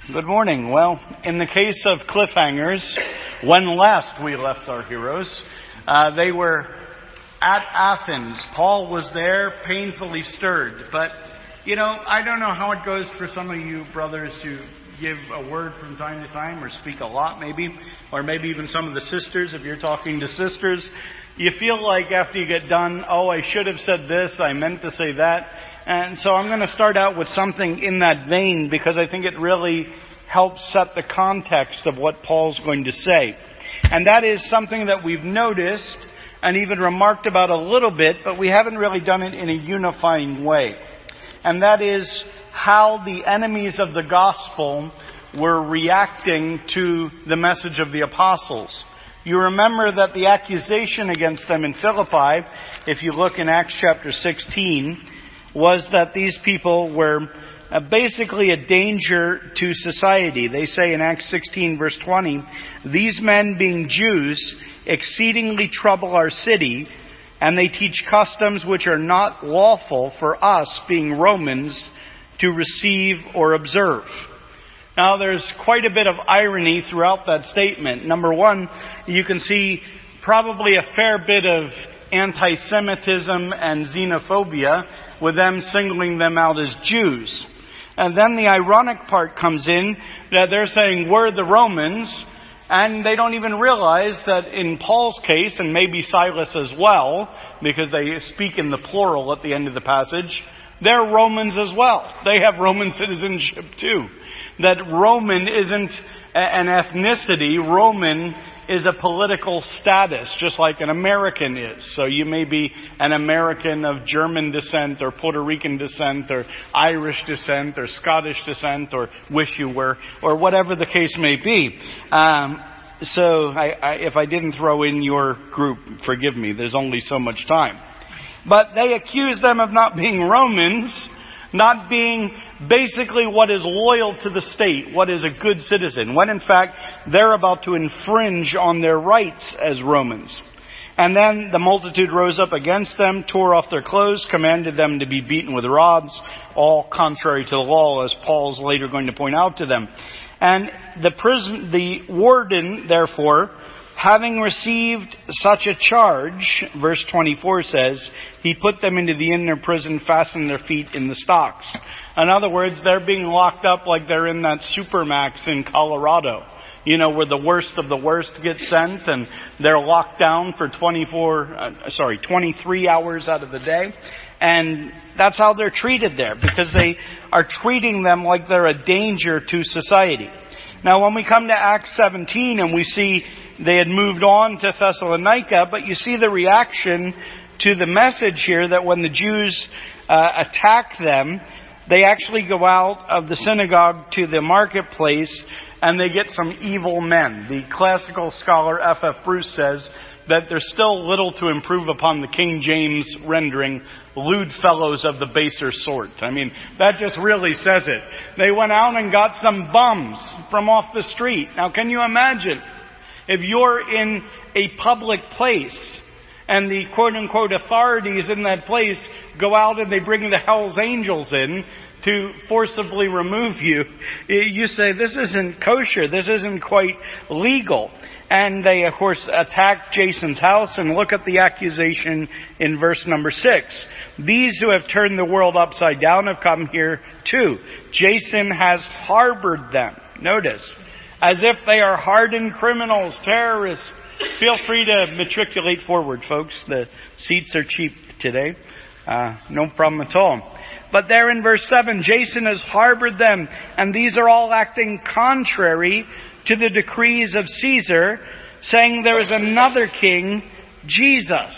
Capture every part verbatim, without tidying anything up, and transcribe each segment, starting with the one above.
Good morning. Well, in the case of cliffhangers, when last we left our heroes, uh, they were at Athens. Paul was there, painfully stirred. But, you know, I don't know how it goes for some of you brothers who give a word from time to time or speak a lot maybe, or maybe even some of the sisters, if you're talking to sisters. You feel like after you get done, oh, I should have said this, I meant to say that. And so I'm going to start out with something in that vein because I think it really helps set the context of what Paul's going to say. And that is something that we've noticed and even remarked about a little bit, but we haven't really done it in a unifying way. And that is how the enemies of the gospel were reacting to the message of the apostles. You remember that the accusation against them in Philippi, if you look in Acts chapter sixteen, was that these people were uh, basically a danger to society. They say in Acts sixteen verse twenty, "These men being Jews exceedingly trouble our city, and they teach customs which are not lawful for us being Romans to receive or observe." Now there's quite a bit of irony throughout that statement. Number one, you can see probably a fair bit of anti-Semitism and xenophobia with them singling them out as Jews. And then the ironic part comes in that they're saying we're the Romans, and they don't even realize that in Paul's case, and maybe Silas as well, because they speak in the plural at the end of the passage, they're Romans as well. They have Roman citizenship too. That Roman isn't an ethnicity. Roman is a political status, just like an American is. So you may be an American of German descent or Puerto Rican descent or Irish descent or Scottish descent or wish you were, or whatever the case may be. Um, so I, I, if I didn't throw in your group, forgive me. There's only so much time. But they accuse them of not being Romans, not being basically what is loyal to the state, what is a good citizen, when in fact they're about to infringe on their rights as Romans. And then the multitude rose up against them, tore off their clothes, commanded them to be beaten with rods, all contrary to the law, as Paul's later going to point out to them. And the prison, the warden, therefore, having received such a charge, verse twenty-four says, he put them into the inner prison, fastened their feet in the stocks. In other words, they're being locked up like they're in that Supermax in Colorado. You know, where the worst of the worst get sent and they're locked down for twenty-four, uh, sorry, twenty-three hours out of the day. And that's how they're treated there, because they are treating them like they're a danger to society. Now, when we come to Acts seventeen and we see they had moved on to Thessalonica, but you see the reaction to the message here that when the Jews uh, attack them, they actually go out of the synagogue to the marketplace and they get some evil men. The classical scholar F F Bruce says that there's still little to improve upon the King James rendering, lewd fellows of the baser sort. I mean, that just really says it. They went out and got some bums from off the street. Now, can you imagine if you're in a public place and the quote-unquote authorities in that place go out and they bring the Hell's Angels in to forcibly remove you? You say, this isn't kosher, this isn't quite legal. And they, of course, attack Jason's house, and look at the accusation in verse number six. These who have turned the world upside down have come here too. Jason has harbored them. Notice, as if they are hardened criminals, terrorists. Feel free to matriculate forward, folks. The seats are cheap today. Uh, no problem at all. But there in verse seven, Jason has harbored them, and these are all acting contrary to the decrees of Caesar, saying there is another king, Jesus.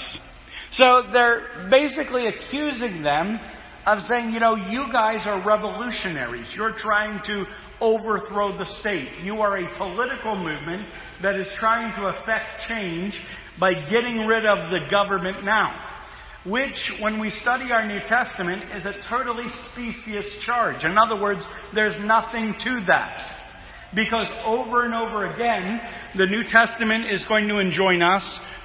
So they're basically accusing them of saying, you know, you guys are revolutionaries. You're trying to overthrow the state. You are a political movement that is trying to effect change by getting rid of the government now. Which, when we study our New Testament, is a totally specious charge. In other words, there's nothing to that. Because over and over again, the New Testament is going to enjoin us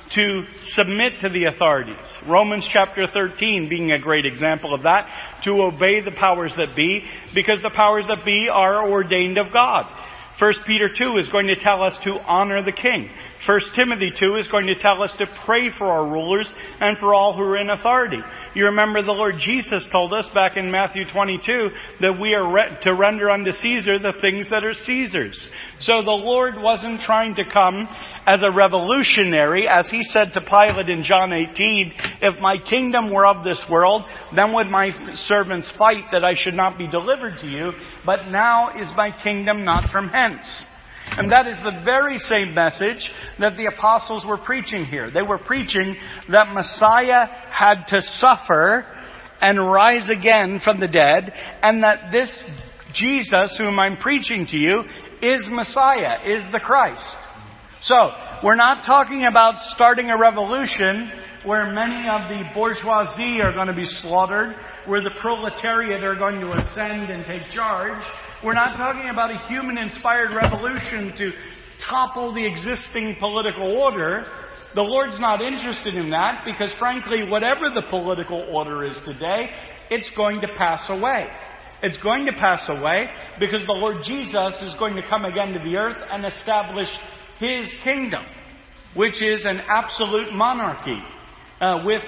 to submit to the authorities. Romans chapter thirteen being a great example of that, to obey the powers that be, because the powers that be are ordained of God. First Peter two is going to tell us to honor the king. First Timothy two is going to tell us to pray for our rulers and for all who are in authority. You remember the Lord Jesus told us back in Matthew twenty-two that we are re- to render unto Caesar the things that are Caesar's. So the Lord wasn't trying to come as a revolutionary, as he said to Pilate in John eighteen, if my kingdom were of this world, then would my servants fight that I should not be delivered to you, but now is my kingdom not from hence. And that is the very same message that the apostles were preaching here. They were preaching that Messiah had to suffer and rise again from the dead, and that this Jesus, whom I'm preaching to you, is Messiah, is the Christ. So, we're not talking about starting a revolution where many of the bourgeoisie are going to be slaughtered, where the proletariat are going to ascend and take charge. We're not talking about a human-inspired revolution to topple the existing political order. The Lord's not interested in that, because frankly, whatever the political order is today, it's going to pass away. It's going to pass away because the Lord Jesus is going to come again to the earth and establish His kingdom, which is an absolute monarchy, uh, with,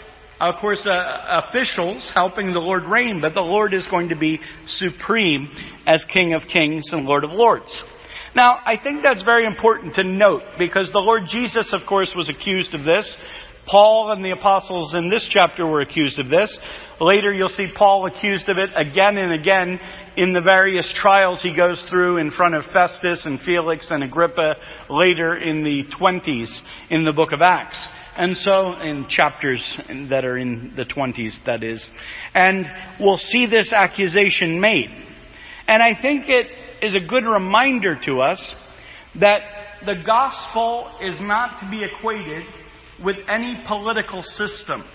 of course, uh, officials helping the Lord reign, but the Lord is going to be supreme as King of Kings and Lord of Lords. Now, I think that's very important to note, because the Lord Jesus, of course, was accused of this. Paul and the apostles in this chapter were accused of this. Later you'll see Paul accused of it again and again in the various trials he goes through in front of Festus and Felix and Agrippa later in the twenties in the book of Acts. And so in chapters that are in the twenties, that is. And we'll see this accusation made. And I think it is a good reminder to us that the gospel is not to be equated with any political system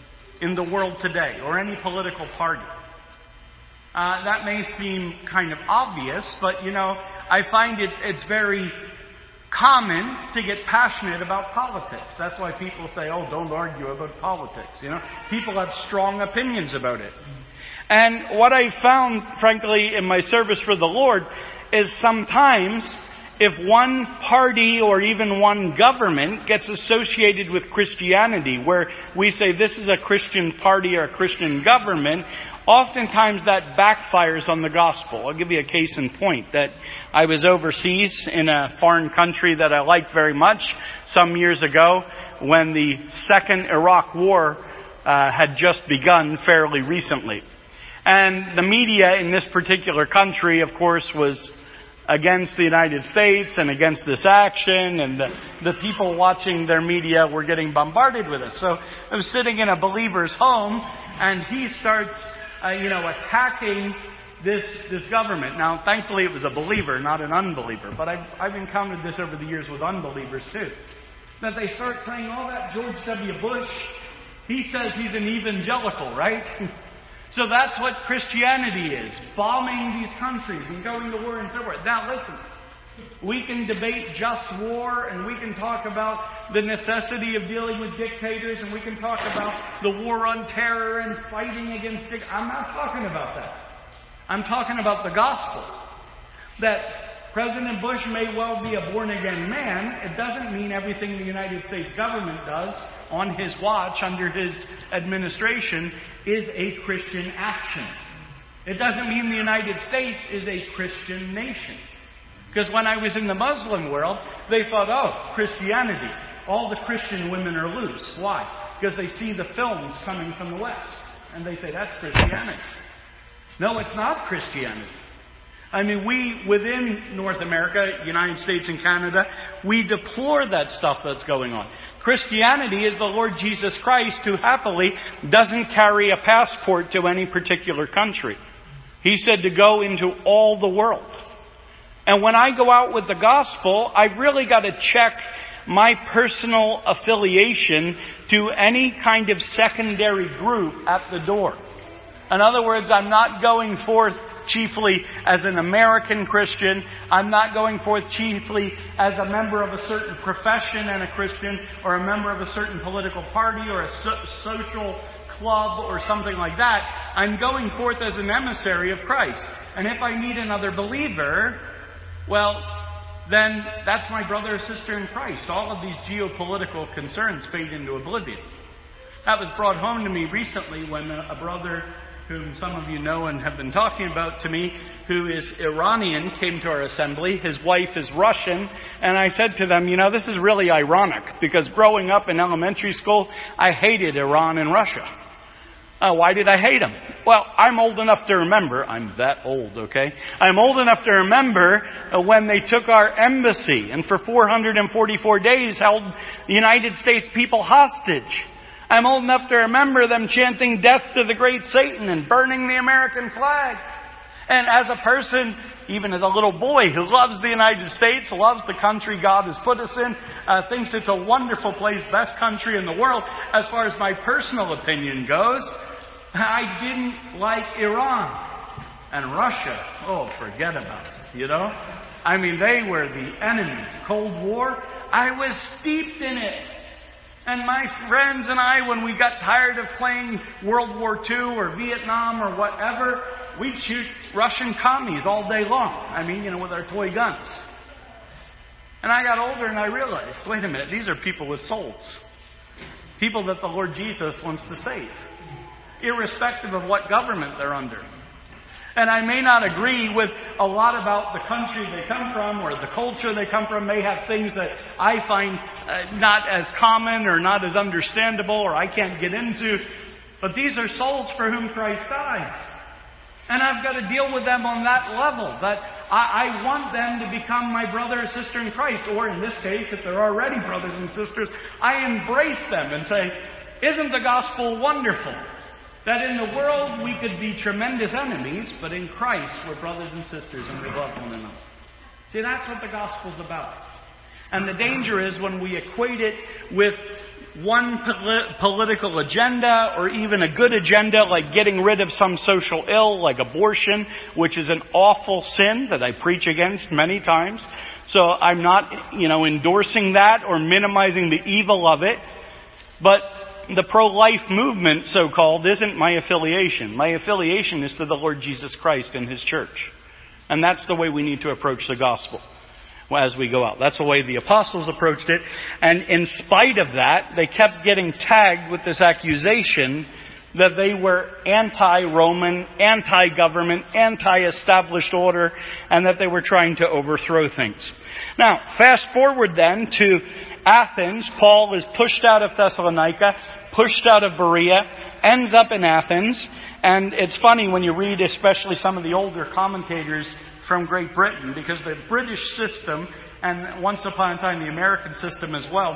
in the world today, or any political party. Uh, that may seem kind of obvious, but you know, I find it, it's very common to get passionate about politics. That's why people say, oh, don't argue about politics. You know, people have strong opinions about it. And what I found, frankly, in my service for the Lord is sometimes if one party or even one government gets associated with Christianity, where we say this is a Christian party or a Christian government, oftentimes that backfires on the gospel. I'll give you a case in point that I was overseas in a foreign country that I liked very much some years ago when the second Iraq war uh, had just begun fairly recently. And the media in this particular country, of course, was against the United States and against this action, and the, the people watching their media were getting bombarded with it. So I was sitting in a believer's home, and he starts, uh, you know, attacking this this government. Now, thankfully, it was a believer, not an unbeliever. But I've, I've encountered this over the years with unbelievers too. That they start saying, "Oh, that George W. Bush, he says he's an evangelical, right?" So that's what Christianity is, bombing these countries and going to war and so forth. Now listen, we can debate just war, and we can talk about the necessity of dealing with dictators, and we can talk about the war on terror and fighting against dictators. I'm not talking about that. I'm talking about the gospel. That President Bush may well be a born-again man. It doesn't mean everything the United States government does on his watch, under his administration, is a Christian action. It doesn't mean the United States is a Christian nation. Because when I was in the Muslim world, they thought, oh, Christianity, all the Christian women are loose. Why? Because they see the films coming from the West. And they say, that's Christianity. No, it's not Christianity. I mean, we, within North America, United States and Canada, we deplore that stuff that's going on. Christianity is the Lord Jesus Christ, who happily doesn't carry a passport to any particular country. He said to go into all the world. And when I go out with the gospel, I've really got to check my personal affiliation to any kind of secondary group at the door. In other words, I'm not going forth chiefly as an American Christian. I'm not going forth chiefly as a member of a certain profession and a Christian, or a member of a certain political party or a so- social club or something like that. I'm going forth as an emissary of Christ. And if I meet another believer, well, then that's my brother or sister in Christ. All of these geopolitical concerns fade into oblivion. That was brought home to me recently when a brother whom some of you know and have been talking about to me, who is Iranian, came to our assembly. His wife is Russian. And I said to them, you know, this is really ironic, because growing up in elementary school, I hated Iran and Russia. Uh, why did I hate them? Well, I'm old enough to remember. I'm that old, okay? I'm old enough to remember uh, when they took our embassy and for four hundred forty-four days held the United States people hostage. I'm old enough to remember them chanting death to the great Satan and burning the American flag. And as a person, even as a little boy who loves the United States, loves the country God has put us in, uh, thinks it's a wonderful place, best country in the world, as far as my personal opinion goes, I didn't like Iran. And Russia, oh, forget about it, you know? I mean, they were the enemies. Cold War, I was steeped in it. And my friends and I, when we got tired of playing World War Two or Vietnam or whatever, we'd shoot Russian commies all day long. I mean, you know, with our toy guns. And I got older and I realized, wait a minute, these are people with souls. People that the Lord Jesus wants to save, irrespective of what government they're under. And I may not agree with a lot about the country they come from or the culture they come from. May have things that I find uh, not as common or not as understandable or I can't get into. But these are souls for whom Christ died. And I've got to deal with them on that level. That I, I want them to become my brother or sister in Christ. Or in this case, if they're already brothers and sisters, I embrace them and say, isn't the gospel wonderful? That in the world we could be tremendous enemies, but in Christ we're brothers and sisters and we love one another. See, that's what the gospel's about. And the danger is when we equate it with one poli- political agenda or even a good agenda like getting rid of some social ill like abortion, which is an awful sin that I preach against many times. So I'm not, you know, endorsing that or minimizing the evil of it. But the pro-life movement, so-called, isn't my affiliation. My affiliation is to the Lord Jesus Christ and His church. And that's the way we need to approach the gospel as we go out. That's the way the apostles approached it. And in spite of that, they kept getting tagged with this accusation that they were anti-Roman, anti-government, anti-established order, and that they were trying to overthrow things. Now, fast forward then to Athens. Paul is pushed out of Thessalonica, pushed out of Berea, ends up in Athens. And it's funny when you read especially some of the older commentators from Great Britain, because the British system, and once upon a time the American system as well,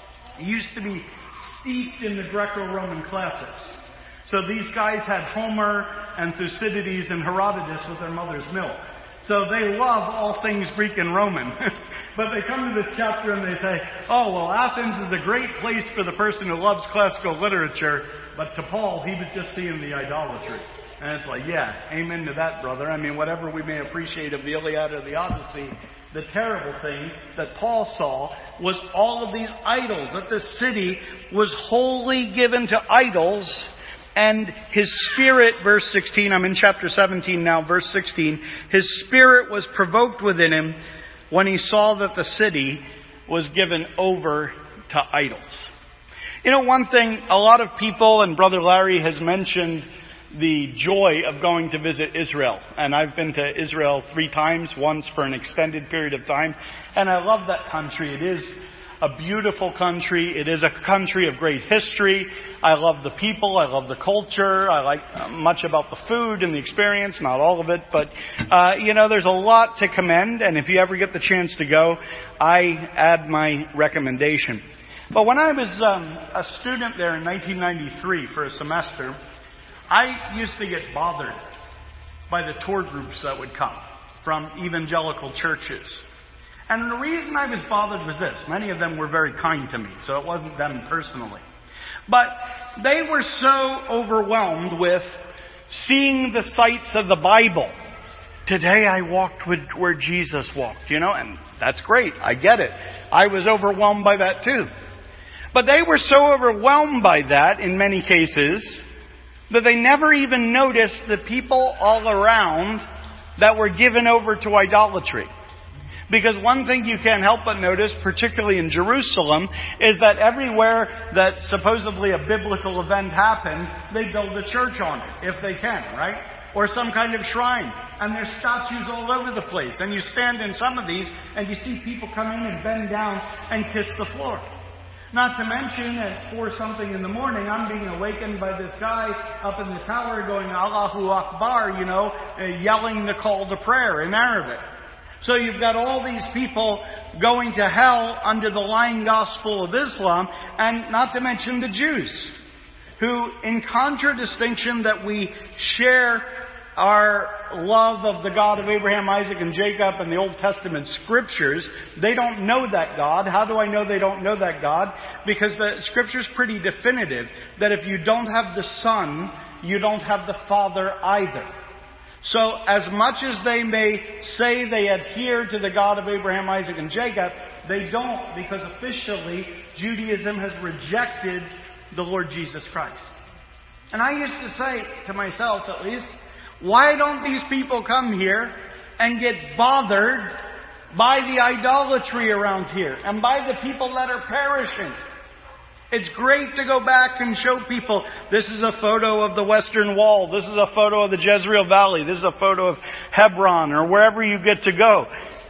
used to be steeped in the Greco-Roman classics. So these guys had Homer and Thucydides and Herodotus with their mother's milk. So they love all things Greek and Roman. But they come to this chapter and they say, oh, well, Athens is a great place for the person who loves classical literature. But to Paul, he was just seeing the idolatry. And it's like, yeah, amen to that, brother. I mean, whatever we may appreciate of the Iliad or the Odyssey, the terrible thing that Paul saw was all of these idols, that the city was wholly given to idols. And his spirit, verse sixteen, I'm in chapter seventeen now, verse sixteen, his spirit was provoked within him when he saw that the city was given over to idols. You know, one thing, a lot of people, and Brother Larry has mentioned the joy of going to visit Israel. And I've been to Israel three times, once for an extended period of time. And I love that country. It is a beautiful country. It is a country of great history. I love the people. I love the culture. I like uh, much about the food and the experience. Not all of it, but, uh, you know, there's a lot to commend. And if you ever get the chance to go, I add my recommendation. But when I was um, a student there in nineteen ninety-three for a semester, I used to get bothered by the tour groups that would come from evangelical churches. And the reason I was bothered was this. Many of them were very kind to me, so it wasn't them personally. But they were so overwhelmed with seeing the sights of the Bible today I walked with where Jesus walked, you know, and that's great. I get it. I was overwhelmed by that too. But they were so overwhelmed by that in many cases that they never even noticed the people all around that were given over to idolatry. Because one thing you can't help but notice, particularly in Jerusalem, is that everywhere that supposedly a biblical event happened, they build a church on it, if they can, right? Or some kind of shrine. And there's statues all over the place. And you stand in some of these and you see people come in and bend down and kiss the floor. Not to mention, at four something in the morning, I'm being awakened by this guy up in the tower going, Allahu Akbar, you know, uh, yelling the call to prayer in Arabic. So you've got all these people going to hell under the lying gospel of Islam, and not to mention the Jews, who, in contradistinction that we share our love of the God of Abraham, Isaac, and Jacob and the Old Testament scriptures, they don't know that God. How do I know they don't know that God? Because the scripture's pretty definitive that if you don't have the Son, you don't have the Father either. So as much as they may say they adhere to the God of Abraham, Isaac, and Jacob, they don't, because officially Judaism has rejected the Lord Jesus Christ. And I used to say to myself, at least, why don't these people come here and get bothered by the idolatry around here and by the people that are perishing? It's great to go back and show people, this is a photo of the Western Wall, this is a photo of the Jezreel Valley, this is a photo of Hebron, or wherever you get to go.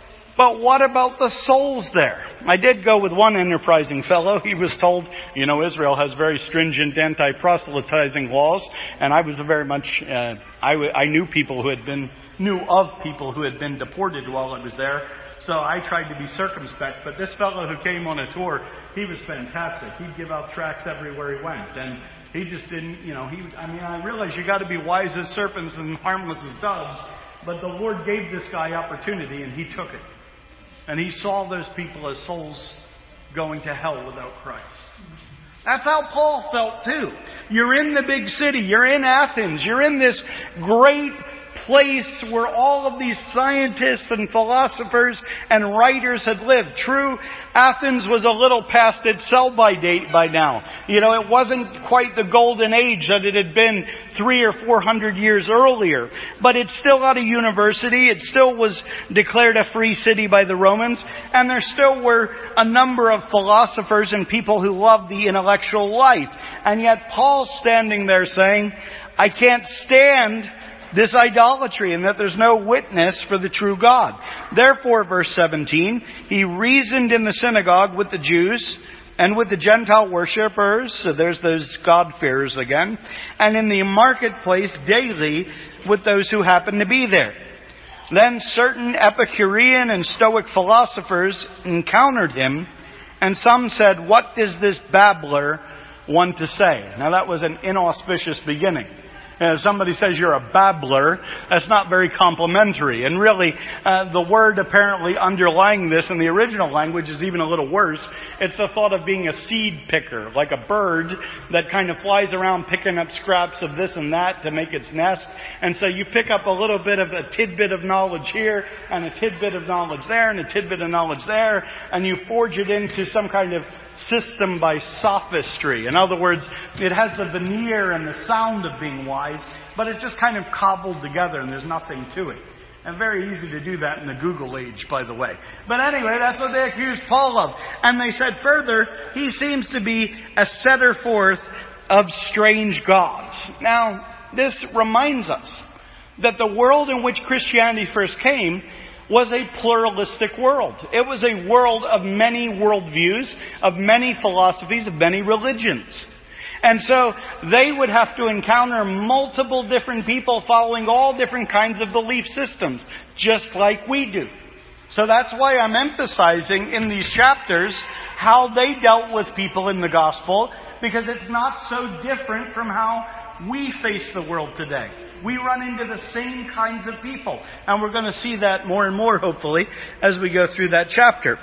But what about the souls there? I did go with one enterprising fellow. He was told, you know, Israel has very stringent anti-proselytizing laws, and I was very much, uh, I, w- I knew people who had been, knew of people who had been deported while I was there. So I tried to be circumspect, but this fellow who came on a tour, he was fantastic. He'd give out tracts everywhere he went, and he just didn't, you know, he, I mean, I realize you got to be wise as serpents and harmless as doves, but the Lord gave this guy opportunity, and he took it. And he saw those people as souls going to hell without Christ. That's how Paul felt too. You're in the big city. You're in Athens. You're in this great place where all of these scientists and philosophers and writers had lived. True, Athens was a little past its sell-by date by now. You know, it wasn't quite the golden age that it had been three or four hundred years earlier. But it still had a university. It still was declared a free city by the Romans. And there still were a number of philosophers and people who loved the intellectual life. And yet Paul's standing there saying, I can't stand this idolatry, and that there's no witness for the true God. Therefore, verse seventeen, he reasoned in the synagogue with the Jews and with the Gentile worshippers, so there's those God-fearers again, and in the marketplace daily with those who happened to be there. Then certain Epicurean and Stoic philosophers encountered him, and some said, what does this babbler want to say? Now that was an inauspicious beginning. If somebody says you're a babbler, that's not very complimentary. And really, uh, the word apparently underlying this in the original language is even a little worse. It's the thought of being a seed picker, like a bird that kind of flies around picking up scraps of this and that to make its nest. And so you pick up a little bit of a tidbit of knowledge here, and a tidbit of knowledge there, and a tidbit of knowledge there, and you forge it into some kind of system by sophistry. In other words, it has the veneer and the sound of being wise, but it's just kind of cobbled together and there's nothing to it. And very easy to do that in the Google age, by the way. But anyway, that's what they accused Paul of. And they said further, he seems to be a setter forth of strange gods. Now, this reminds us that the world in which Christianity first came was a pluralistic world. It was a world of many worldviews, of many philosophies, of many religions. And so they would have to encounter multiple different people following all different kinds of belief systems, just like we do. So that's why I'm emphasizing in these chapters how they dealt with people in the gospel, because it's not so different from how we face the world today. We run into the same kinds of people. And we're going to see that more and more, hopefully, as we go through that chapter.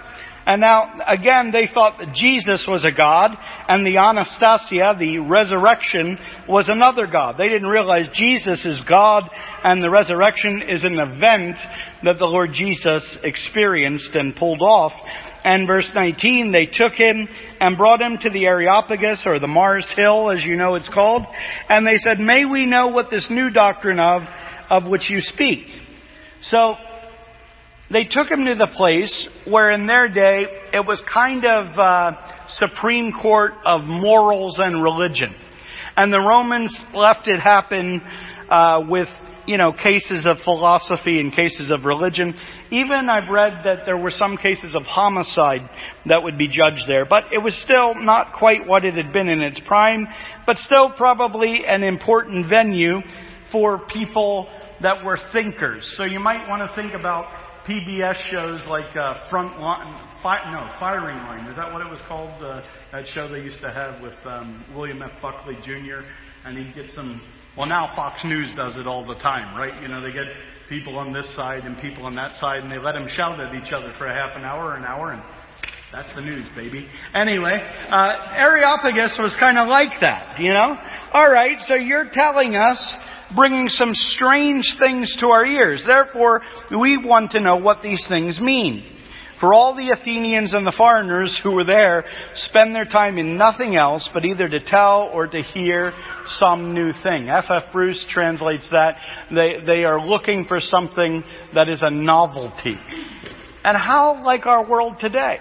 And now, again, they thought that Jesus was a god, and the Anastasia, the resurrection, was another god. They didn't realize Jesus is God, and the resurrection is an event that the Lord Jesus experienced and pulled off. And verse nineteen, they took him and brought him to the Areopagus, or the Mars Hill, as you know it's called. And they said, "May we know what this new doctrine of, of which you speak?" So, they took him to the place where in their day it was kind of uh, Supreme Court of morals and religion. And the Romans left it happen uh, with, you know, cases of philosophy and cases of religion. Even I've read that there were some cases of homicide that would be judged there. But it was still not quite what it had been in its prime, but still probably an important venue for people that were thinkers. So you might want to think about P B S shows like uh, Front Line, fi- no, Firing Line. Is that what it was called? Uh, that show they used to have with um, William F. Buckley Junior And he'd get some, well now Fox News does it all the time, right? You know, they get people on this side and people on that side and they let them shout at each other for a half an hour, an hour, and that's the news, baby. Anyway, uh, Areopagus was kind of like that, you know? Alright, so you're telling us, bringing some strange things to our ears. Therefore, we want to know what these things mean. For all the Athenians and the foreigners who were there spend their time in nothing else but either to tell or to hear some new thing. F F Bruce translates that. They, they are looking for something that is a novelty. And how like our world today?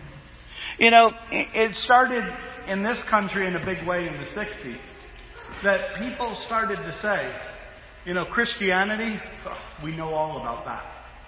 You know, it started in this country in a big way in the sixties. That people started to say, you know, Christianity, oh, we know all about that.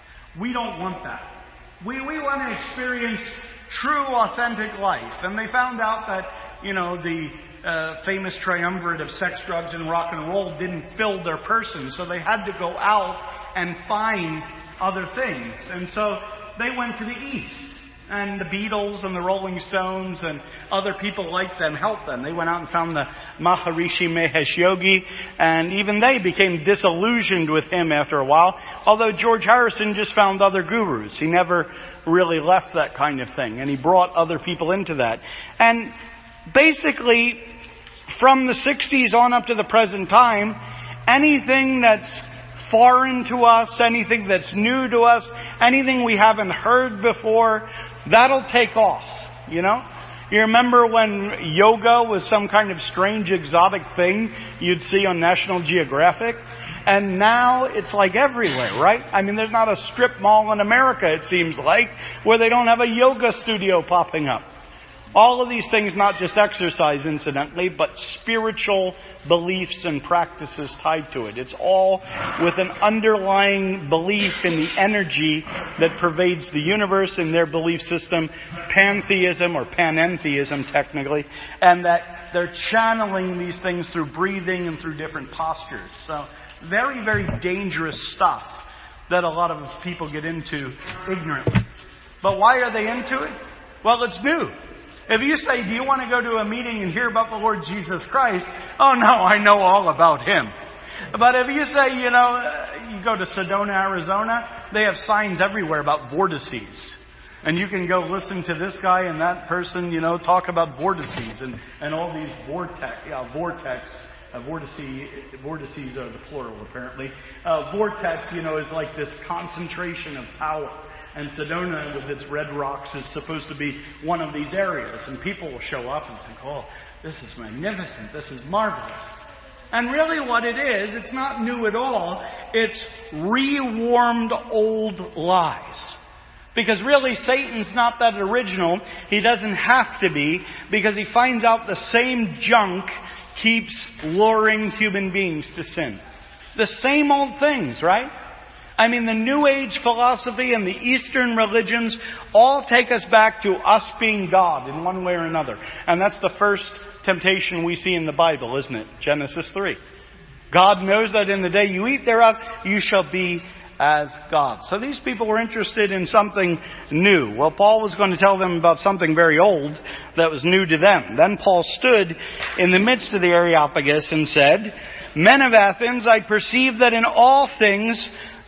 We don't want that. We we want to experience true, authentic life. And they found out that, you know, the uh, famous triumvirate of sex, drugs, and rock and roll didn't fill their person. So they had to go out and find other things. And so they went to the East. And the Beatles and the Rolling Stones and other people like them helped them. They went out and found the Maharishi Mahesh Yogi, and even they became disillusioned with him after a while. Although George Harrison just found other gurus. He never really left that kind of thing, and he brought other people into that. And basically, from the sixties on up to the present time, anything that's foreign to us, anything that's new to us, anything we haven't heard before, that'll take off, you know? You remember when yoga was some kind of strange exotic thing you'd see on National Geographic? And now it's like everywhere, right? I mean, there's not a strip mall in America, it seems like, where they don't have a yoga studio popping up. All of these things, not just exercise incidentally, but spiritual beliefs and practices tied to it. It's all with an underlying belief in the energy that pervades the universe in their belief system, pantheism or panentheism technically, and that they're channeling these things through breathing and through different postures. So very, very dangerous stuff that a lot of people get into ignorantly. But why are they into it? Well, it's new. If you say, do you want to go to a meeting and hear about the Lord Jesus Christ? Oh no, I know all about Him. But if you say, you know, you go to Sedona, Arizona, they have signs everywhere about vortices. And you can go listen to this guy and that person, you know, talk about vortices and, and all these vortex, yeah, vortex, uh, vortices, vortices are the plural apparently. Uh, vortex, you know, is like this concentration of power. And Sedona, with its red rocks, is supposed to be one of these areas. And people will show up and think, oh, this is magnificent. This is marvelous. And really what it is, it's not new at all. It's rewarmed old lies. Because really, Satan's not that original. He doesn't have to be, because he finds out the same junk keeps luring human beings to sin. The same old things, right? I mean, the New Age philosophy and the Eastern religions all take us back to us being God in one way or another. And that's the first temptation we see in the Bible, isn't it? Genesis three. God knows that in the day you eat thereof, you shall be as God. So these people were interested in something new. Well, Paul was going to tell them about something very old that was new to them. Then Paul stood in the midst of the Areopagus and said, Men of Athens, I perceive that in all things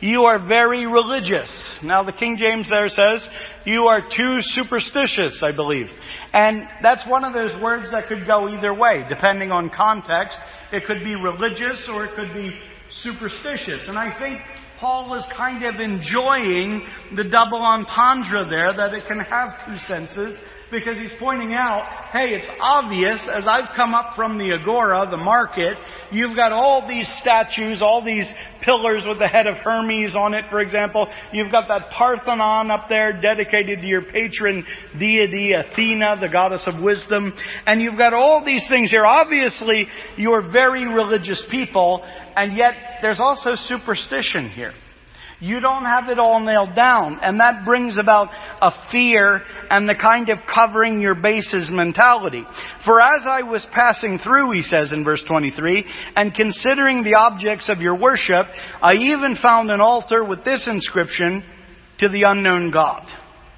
You are very religious. Now the King James there says, you are too superstitious, I believe. And that's one of those words that could go either way, depending on context. It could be religious or it could be superstitious. And I think Paul is kind of enjoying the double entendre there, that it can have two senses, because he's pointing out, hey, it's obvious, as I've come up from the agora, the market, you've got all these statues, all these pillars with the head of Hermes on it, for example. You've got that Parthenon up there dedicated to your patron deity, Athena, the goddess of wisdom. And you've got all these things here. Obviously, you're very religious people, and yet there's also superstition here. You don't have it all nailed down, and that brings about a fear and the kind of covering your bases mentality. For as I was passing through, he says in verse twenty-three, and considering the objects of your worship, I even found an altar with this inscription, to the unknown God.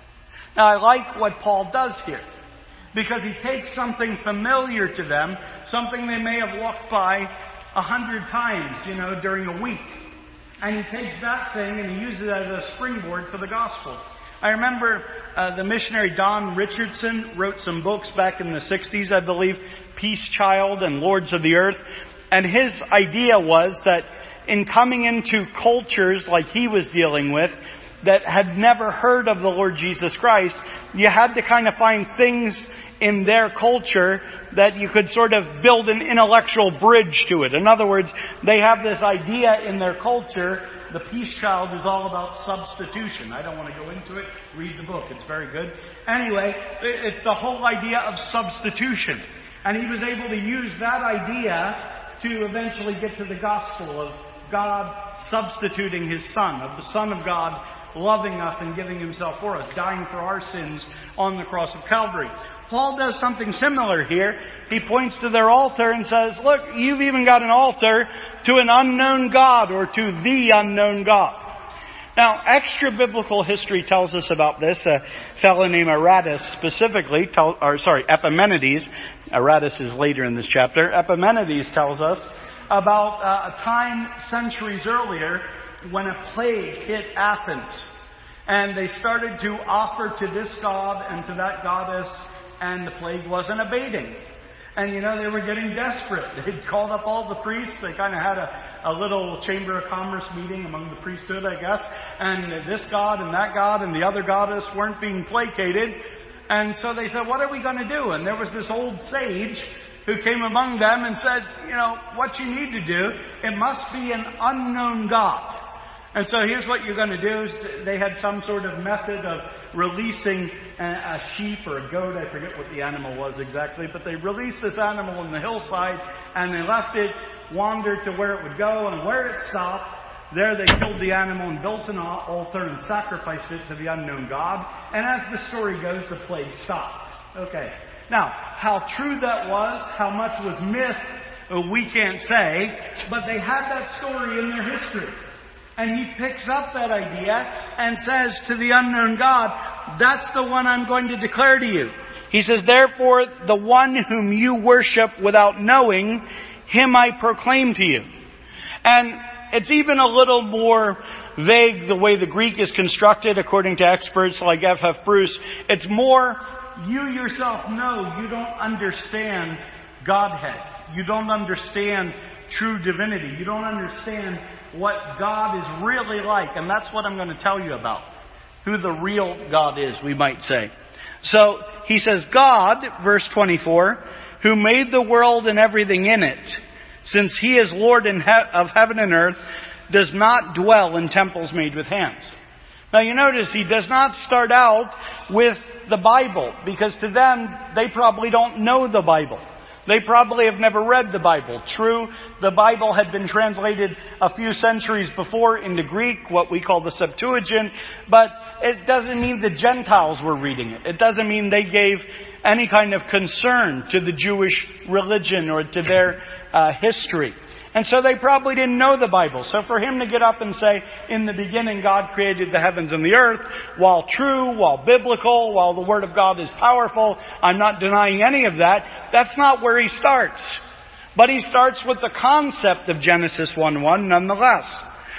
Now I like what Paul does here, because he takes something familiar to them, something they may have walked by a hundred times, you know, during a week. And he takes that thing and he uses it as a springboard for the gospel. I remember uh, the missionary Don Richardson wrote some books back in the sixties, I believe, Peace Child and Lords of the Earth. And his idea was that in coming into cultures like he was dealing with, that had never heard of the Lord Jesus Christ, you had to kind of find things in their culture that you could sort of build an intellectual bridge to it. In other words, they have this idea in their culture. The Peace Child is all about substitution. I don't want to go into it. Read the book. It's very good. Anyway, it's the whole idea of substitution. And he was able to use that idea to eventually get to the gospel of God substituting His Son, of the Son of God loving us and giving Himself for us, dying for our sins on the cross of Calvary. Paul does something similar here. He points to their altar and says, look, you've even got an altar to an unknown God, or to the unknown God. Now, extra biblical history tells us about this. A fellow named Aratus specifically, tell, or sorry, Epimenides. Aratus is later in this chapter. Epimenides tells us about uh, a time centuries earlier when a plague hit Athens. And they started to offer to this god and to that goddess, and the plague wasn't abating. And you know, they were getting desperate. They'd called up all the priests. They kind of had a, a little chamber of commerce meeting among the priesthood, I guess. And this god and that god and the other goddess weren't being placated. And so they said, what are we going to do? And there was this old sage who came among them and said, you know, what you need to do, it must be an unknown god. And so here's what you're going to do. They had some sort of method of releasing a sheep or a goat. I forget what the animal was exactly. But they released this animal in the hillside and they left it wander to where it would go. And where it stopped, there they killed the animal and built an altar and sacrificed it to the unknown God. And as the story goes, the plague stopped. Okay. Now, how true that was, how much was myth, we can't say. But they had that story in their history. And he picks up that idea and says to the unknown God, that's the one I'm going to declare to you. He says, therefore, the one whom you worship without knowing, Him I proclaim to you. And it's even a little more vague the way the Greek is constructed, according to experts like F F Bruce. It's more, you yourself know you don't understand Godhead. You don't understand true divinity. You don't understand what God is really like. And that's what I'm going to tell you about. Who the real God is, we might say. So, he says, God, verse twenty-four, who made the world and everything in it, since He is Lord in he- of heaven and earth, does not dwell in temples made with hands. Now you notice he does not start out with the Bible, because to them, they probably don't know the Bible. They probably have never read the Bible. True, the Bible had been translated a few centuries before into Greek, what we call the Septuagint, but it doesn't mean the Gentiles were reading it. It doesn't mean they gave any kind of concern to the Jewish religion or to their uh, history. And so they probably didn't know the Bible. So for him to get up and say, in the beginning God created the heavens and the earth, while true, while biblical, while the Word of God is powerful, I'm not denying any of that, that's not where he starts. But he starts with the concept of Genesis one one nonetheless.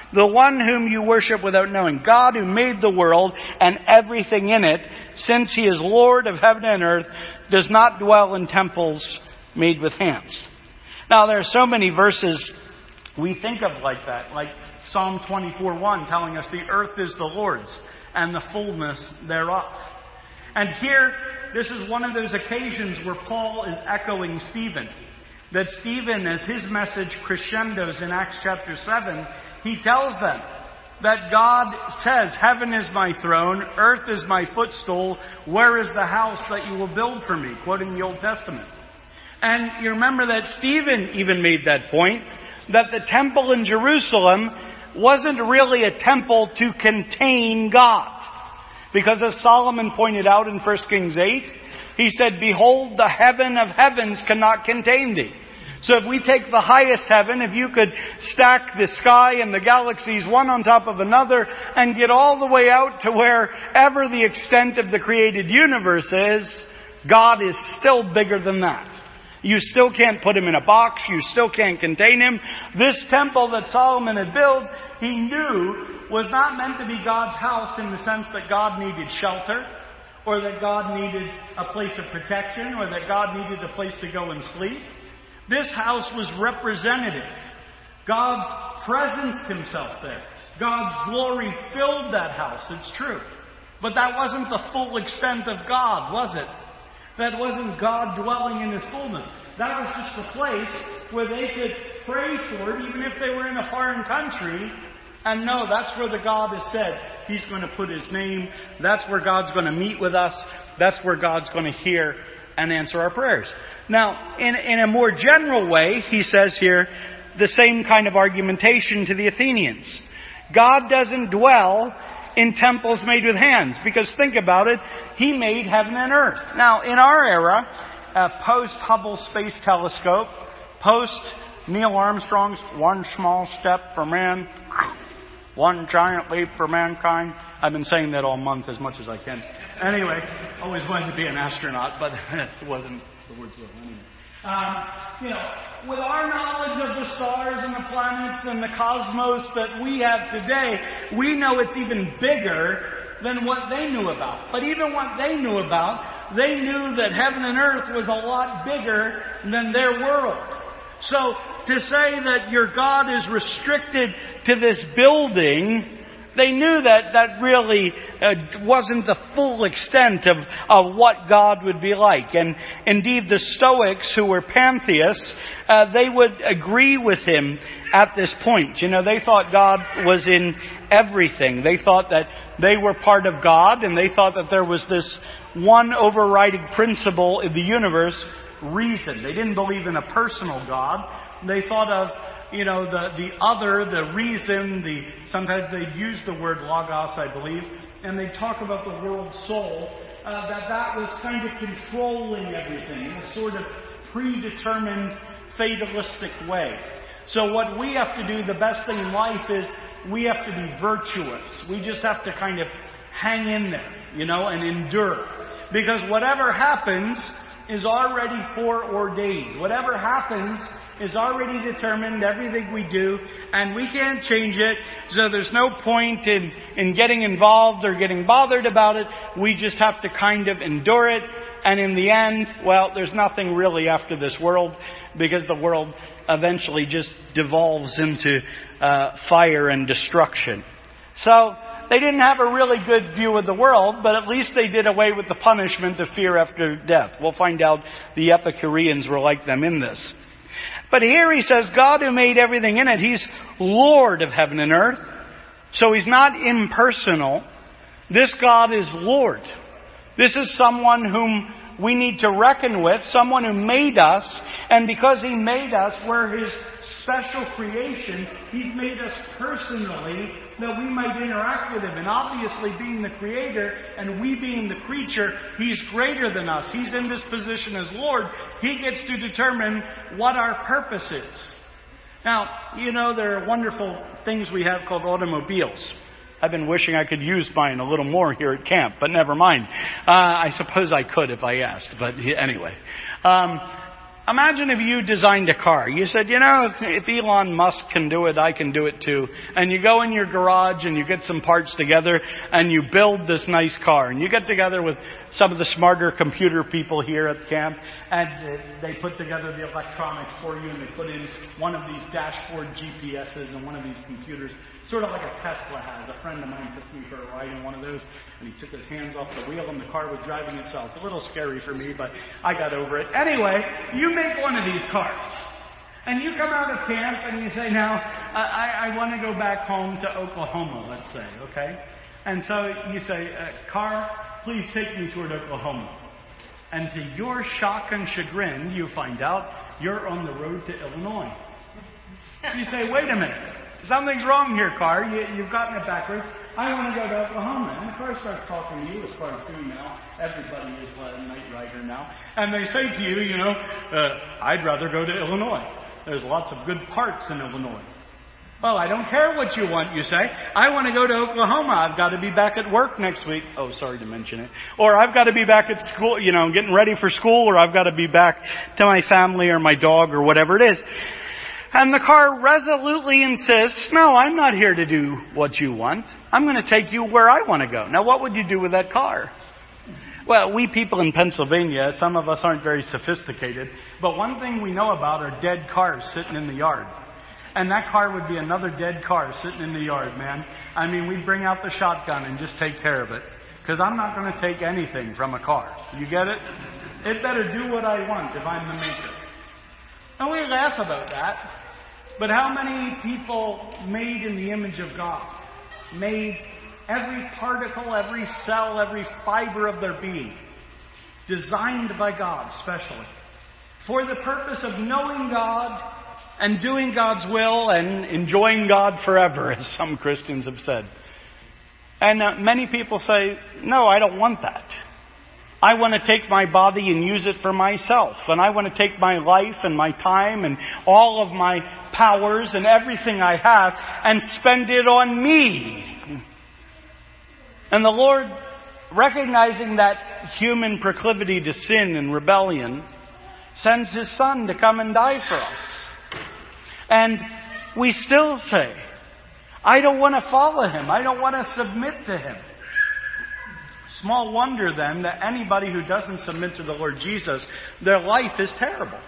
the one whom you worship without knowing. God who made the world and everything in it, since he is Lord of heaven and earth, does not dwell in temples made with hands. Now there are so many verses we think of like that, like Psalm twenty-four one telling us the earth is the Lord's and the fullness thereof. And here, this is one of those occasions where Paul is echoing Stephen. That Stephen, as his message crescendos in Acts chapter seven, he tells them that God says, heaven is my throne, earth is my footstool, where is the house that you will build for me? Quoting the Old Testament. And you remember that Stephen even made that point, that the temple in Jerusalem wasn't really a temple to contain God. Because as Solomon pointed out in First Kings eight, he said, behold, the heaven of heavens cannot contain thee. So if we take the highest heaven, if you could stack the sky and the galaxies one on top of another and get all the way out to wherever the extent of the created universe is, God is still bigger than that. You still can't put him in a box. You still can't contain him. This temple that Solomon had built, he knew was not meant to be God's house in the sense that God needed shelter, or that God needed a place of protection, or that God needed a place to go and sleep. This house was representative. God presenced himself there. God's glory filled that house, it's true. But that wasn't the full extent of God, was it? That wasn't God dwelling in his fullness. That was just a place where they could pray toward, even if they were in a foreign country. And no, that's where the God has said he's going to put his name. That's where God's going to meet with us. That's where God's going to hear and answer our prayers. Now, in, in a more general way, he says here, the same kind of argumentation to the Athenians. God doesn't dwell in temples made with hands. Because think about it, he made heaven and earth. Now, in our era, uh, post-Hubble Space Telescope, post-Neil Armstrong's one small step for man, one giant leap for mankind. I've been saying that all month as much as I can. Anyway, always wanted to be an astronaut, but it wasn't the words of anyway. Um, you know, with our knowledge of the stars and the planets and the cosmos that we have today, we know it's even bigger than what they knew about. But even what they knew about, they knew that heaven and earth was a lot bigger than their world. So to say that your God is restricted to this building, they knew that that really uh, wasn't the full extent of, of what God would be like. And indeed the Stoics, who were pantheists, uh, they would agree with him at this point. You know, they thought God was in everything. They thought that they were part of God, and they thought that there was this one overriding principle in the universe, reason. They didn't believe in a personal God. They thought of, you know, the, the other, the reason, the, sometimes they use the word logos, I believe, and they talk about the world soul, uh, that that was kind of controlling everything in a sort of predetermined, fatalistic way. So what we have to do, the best thing in life is we have to be virtuous. We just have to kind of hang in there, you know, and endure. Because whatever happens is already foreordained. Whatever happens is already determined, everything we do, and we can't change it, so there's no point in, in getting involved or getting bothered about it. We just have to kind of endure it, and in the end, well, there's nothing really after this world, because the world eventually just devolves into uh, fire and destruction. So, they didn't have a really good view of the world, but at least they did away with the punishment of fear after death. We'll find out the Epicureans were like them in this. But here he says, God who made everything in it, he's Lord of heaven and earth. So he's not impersonal. This God is Lord. This is someone whom we need to reckon with, someone who made us, and because he made us, we're his special creation. He's made us personally that we might interact with him. And obviously, being the creator and we being the creature, he's greater than us. He's in this position as Lord. He gets to determine what our purpose is. Now, you know, there are wonderful things we have called automobiles. I've been wishing I could use mine a little more here at camp, but never mind. Uh, I suppose I could if I asked, but anyway. Um, Imagine if you designed a car. You said, you know, if Elon Musk can do it, I can do it too. And you go in your garage and you get some parts together and you build this nice car. And you get together with some of the smarter computer people here at camp and they put together the electronics for you and they put in one of these dashboard G P S's and one of these computers, sort of like a Tesla has. A friend of mine took me for a ride in one of those and he took his hands off the wheel and the car was driving itself. A little scary for me, but I got over it. Anyway, you make one of these cars. And you come out of camp and you say, now, I, I, I want to go back home to Oklahoma, let's say, okay? And so you say, uh, car, please take me toward Oklahoma. And to your shock and chagrin, you find out you're on the road to Illinois. You say, wait a minute. Something's wrong here, car. You, you've gotten it backwards. I want to go to Oklahoma. And the car starts talking to you as far as doing now. Everybody is a night rider now. And they say to you, you know, uh, I'd rather go to Illinois. There's lots of good parts in Illinois. Well, I don't care what you want, you say. I want to go to Oklahoma. I've got to be back at work next week. Oh, sorry to mention it. Or I've got to be back at school, you know, getting ready for school, or I've got to be back to my family or my dog or whatever it is. And the car resolutely insists, no, I'm not here to do what you want. I'm going to take you where I want to go. Now, what would you do with that car? Well, we people in Pennsylvania, some of us aren't very sophisticated, but one thing we know about are dead cars sitting in the yard. And that car would be another dead car sitting in the yard, man. I mean, we'd bring out the shotgun and just take care of it. Because I'm not going to take anything from a car. You get it? It better do what I want if I'm the maker. And we laugh about that. But how many people made in the image of God, made every particle, every cell, every fiber of their being, designed by God specially, for the purpose of knowing God and doing God's will and enjoying God forever, as some Christians have said. And uh, many people say, no, I don't want that. I want to take my body and use it for myself. And I want to take my life and my time and all of my powers and everything I have and spend it on me. And the Lord, recognizing that human proclivity to sin and rebellion, sends His Son to come and die for us. And we still say, I don't want to follow Him. I don't want to submit to Him. Small wonder then that anybody who doesn't submit to the Lord Jesus, their life is terrible.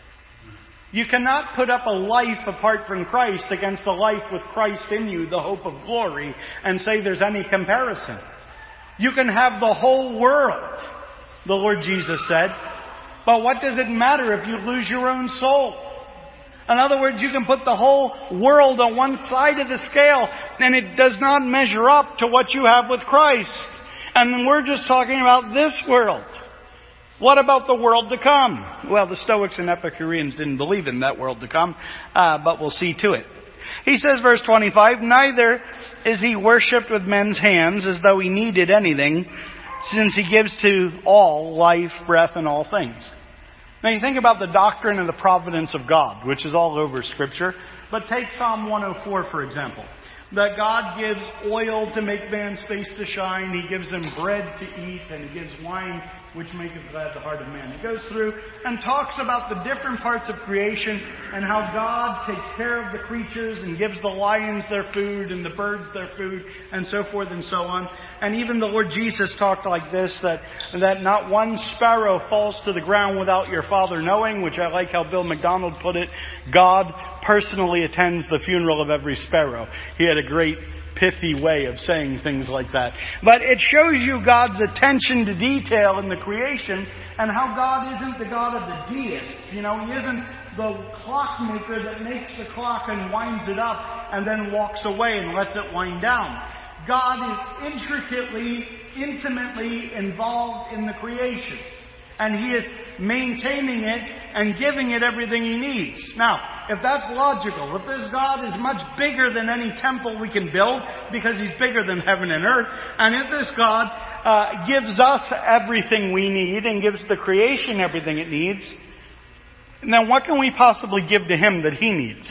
You cannot put up a life apart from Christ against a life with Christ in you, the hope of glory, and say there's any comparison. You can have the whole world, the Lord Jesus said, but what does it matter if you lose your own soul? In other words, you can put the whole world on one side of the scale, and it does not measure up to what you have with Christ. And we're just talking about this world. What about the world to come? Well, the Stoics and Epicureans didn't believe in that world to come, uh, but we'll see to it. He says, verse twenty-five, neither is He worshipped with men's hands as though He needed anything, since He gives to all life, breath, and all things. Now you think about the doctrine of the providence of God, which is all over Scripture, but take Psalm one oh four, for example. That God gives oil to make man's face to shine. He gives him bread to eat, and He gives wine which maketh glad the heart of man. He goes through and talks about the different parts of creation and how God takes care of the creatures and gives the lions their food and the birds their food and so forth and so on. And even the Lord Jesus talked like this, that, that not one sparrow falls to the ground without your Father knowing, which I like how Bill McDonald put it. God personally attends the funeral of every sparrow. He had a great pithy way of saying things like that. But it shows you God's attention to detail in the creation and how God isn't the God of the deists. You know, He isn't the clockmaker that makes the clock and winds it up and then walks away and lets it wind down. God is intricately, intimately involved in the creation. And He is maintaining it and giving it everything He needs. Now, if that's logical, if this God is much bigger than any temple we can build, because He's bigger than heaven and earth, and if this God uh, gives us everything we need and gives the creation everything it needs, then what can we possibly give to Him that He needs?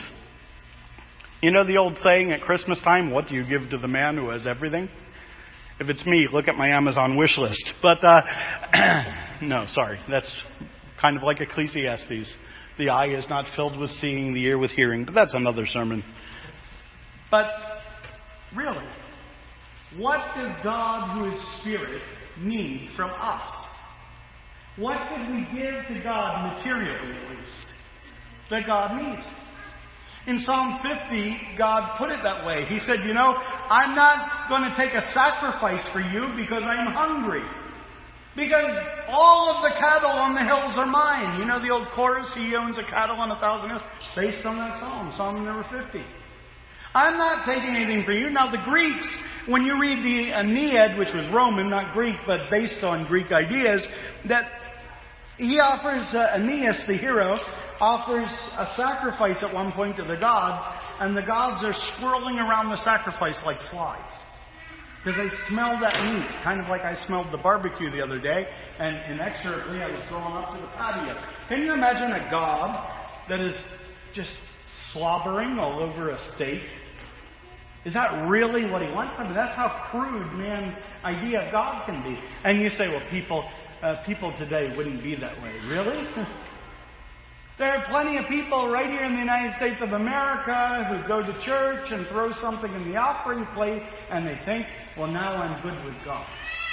You know the old saying at Christmas time, what do you give to the man who has everything? If it's me, look at my Amazon wish list. But, uh, no, sorry, that's Kind of like Ecclesiastes. The eye is not filled with seeing, the ear with hearing. But that's another sermon. But really, what does God, who is Spirit, need from us? What could we give to God, materially at least, that God needs? In Psalm fifty, God put it that way. He said, you know, I'm not going to take a sacrifice for you because I'm hungry. Because all of the cattle on the hills are mine. You know the old chorus, he owns a cattle on a thousand hills? Based on that psalm, Psalm number fifty. I'm not taking anything for you. Now the Greeks, when you read the Aeneid, which was Roman, not Greek, but based on Greek ideas, that he offers, uh, Aeneas, the hero, offers a sacrifice at one point to the gods, and the gods are swirling around the sacrifice like flies. Because they smell that meat, kind of like I smelled the barbecue the other day, and inexorably I was going up to the patio. Can you imagine a god that is just slobbering all over a steak? Is that really what he wants? I mean, that's how crude man's idea of God can be. And you say, well, people, uh, people today wouldn't be that way. Really? There are plenty of people right here in the United States of America who go to church and throw something in the offering plate and they think, well, now I'm good with God.